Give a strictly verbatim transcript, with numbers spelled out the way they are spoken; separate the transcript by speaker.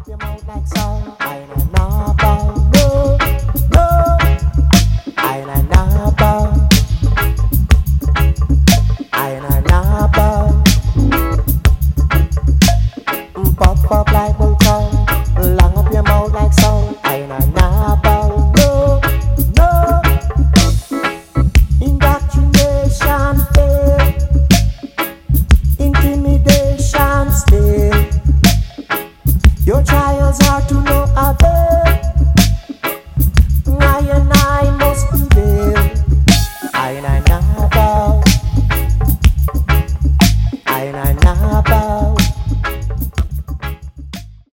Speaker 1: your mouth like so. I know no, no, no. I know